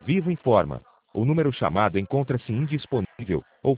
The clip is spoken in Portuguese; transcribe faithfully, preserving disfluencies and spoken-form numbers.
Vivo informa. O número chamado encontra-se indisponível, ou